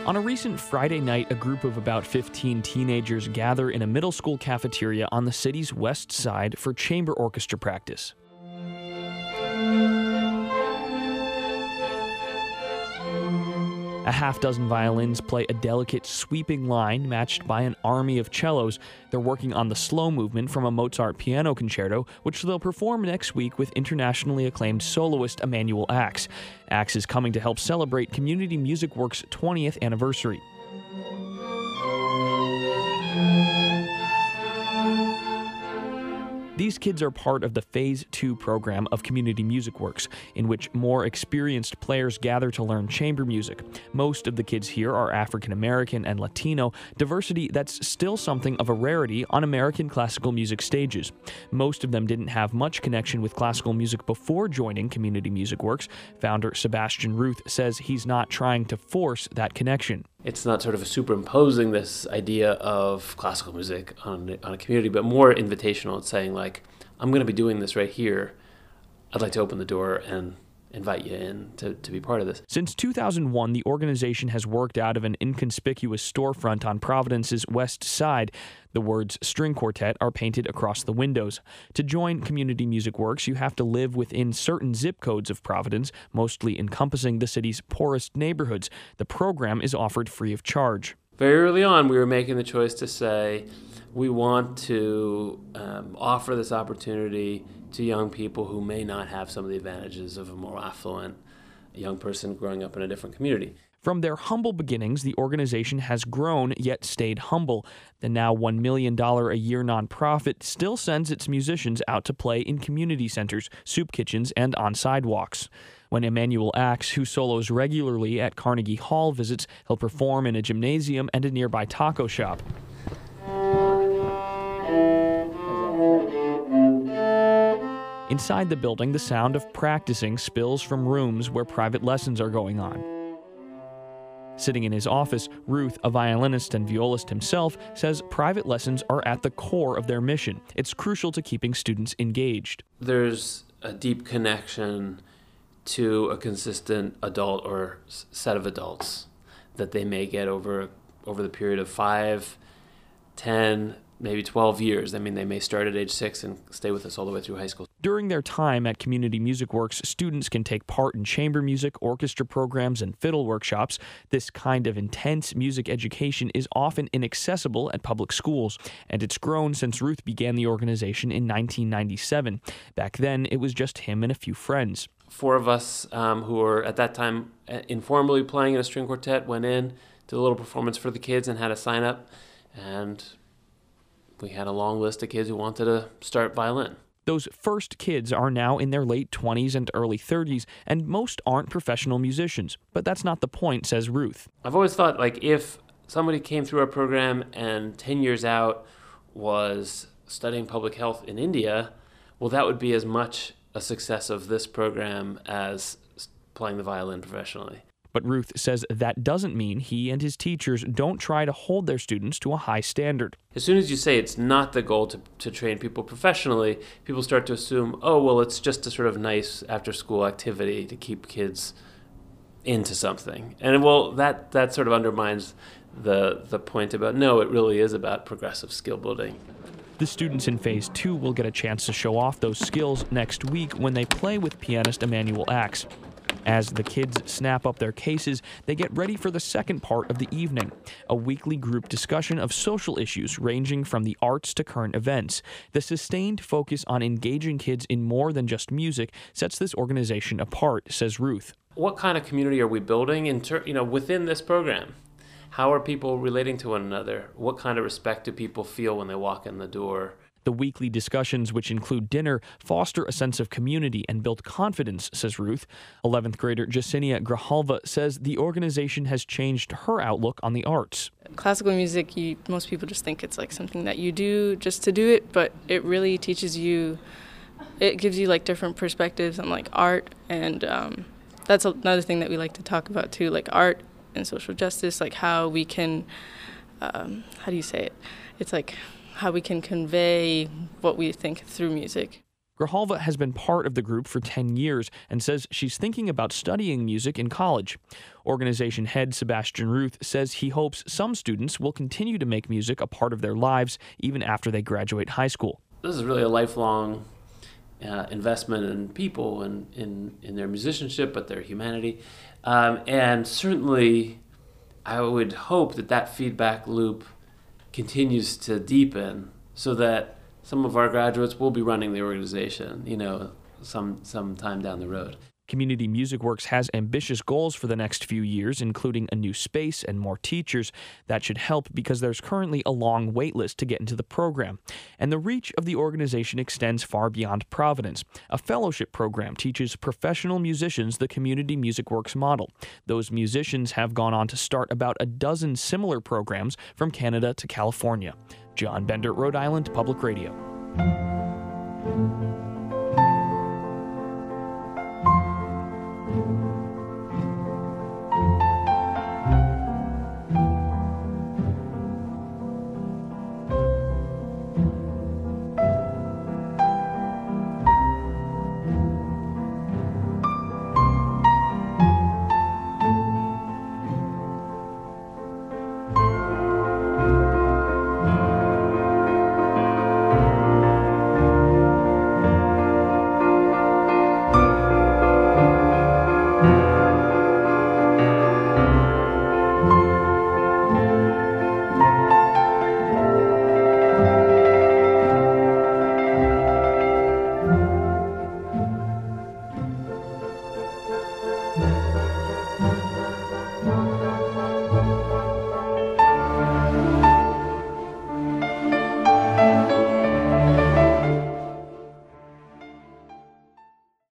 On a recent Friday night, a group of about 15 teenagers gather in a middle school cafeteria on the city's west side for chamber orchestra practice. A half-dozen violins play a delicate, sweeping line matched by an army of cellos. They're working on the slow movement from a Mozart piano concerto, which they'll perform next week with internationally acclaimed soloist Emanuel Ax. Ax is coming to help celebrate Community Music Works' 20th anniversary. These kids are part of the Phase 2 program of Community Music Works, in which more experienced players gather to learn chamber music. Most of the kids here are African American and Latino, diversity that's still something of a rarity on American classical music stages. Most of them didn't have much connection with classical music before joining Community Music Works. Founder Sebastian Ruth says he's not trying to force that connection. It's not sort of superimposing this idea of classical music on a community, but more invitational. It's saying, like, I'm going to be doing this right here. I'd like to open the door and invite you in to be part of this. Since 2001, the organization has worked out of an inconspicuous storefront on Providence's west side. The words String Quartet are painted across the windows. To join Community Music Works, you have to live within certain zip codes of Providence, mostly encompassing the city's poorest neighborhoods. The program is offered free of charge. Very early on, we were making the choice to say, we want to offer this opportunity to young people who may not have some of the advantages of a more affluent young person growing up in a different community. From their humble beginnings, the organization has grown yet stayed humble. The now $1 million a year nonprofit still sends its musicians out to play in community centers, soup kitchens, and on sidewalks. When Emanuel Ax, who solos regularly at Carnegie Hall, visits, he'll perform in a gymnasium and a nearby taco shop. Inside the building, the sound of practicing spills from rooms where private lessons are going on. Sitting in his office, Ruth, a violinist and violist himself, says private lessons are at the core of their mission. It's crucial to keeping students engaged. There's a deep connection to a consistent adult or set of adults that they may get over the period of 5, 10, maybe 12 years. I mean, they may start at age 6 and stay with us all the way through high school. During their time at Community Music Works, students can take part in chamber music, orchestra programs, and fiddle workshops. This kind of intense music education is often inaccessible at public schools, and it's grown since Ruth began the organization in 1997. Back then, it was just him and a few friends. 4 of us who were at that time informally playing in a string quartet went in, did a little performance for the kids and had a sign up, and we had a long list of kids who wanted to start violin. Those first kids are now in their late 20s and early 30s, and most aren't professional musicians. But that's not the point, says Ruth. I've always thought, like, if somebody came through our program and 10 years out was studying public health in India, well, that would be as much a success of this program as playing the violin professionally. But Ruth says that doesn't mean he and his teachers don't try to hold their students to a high standard. As soon as you say it's not the goal to train people professionally, people start to assume, oh, well, it's just a sort of nice after-school activity to keep kids into something. And, well, that sort of undermines the point about, no, it really is about progressive skill building. The students in Phase 2 will get a chance to show off those skills next week when they play with pianist Emanuel Ax. As the kids snap up their cases, they get ready for the second part of the evening, a weekly group discussion of social issues ranging from the arts to current events. The sustained focus on engaging kids in more than just music sets this organization apart, says Ruth. What kind of community are we building within this program? How are people relating to one another? What kind of respect do people feel when they walk in the door? The weekly discussions, which include dinner, foster a sense of community and build confidence, says Ruth. 11th grader Jacinia Grijalva says the organization has changed her outlook on the arts. Classical music, most people just think it's like something that you do just to do it, but it really teaches you, it gives you like different perspectives on like art, and that's another thing that we like to talk about too, like art and social justice, like how we can, how do you say it? It's like how we can convey what we think through music. Grijalva has been part of the group for 10 years and says she's thinking about studying music in college. Organization head Sebastian Ruth says he hopes some students will continue to make music a part of their lives even after they graduate high school. This is really a lifelong investment in people and in their musicianship, but their humanity. And certainly I would hope that feedback loop continues to deepen so that some of our graduates will be running the organization, some time down the road. Community Music Works has ambitious goals for the next few years, including a new space and more teachers. That should help because there's currently a long wait list to get into the program. And the reach of the organization extends far beyond Providence. A fellowship program teaches professional musicians the Community Music Works model. Those musicians have gone on to start about a dozen similar programs from Canada to California. John Bender, Rhode Island Public Radio.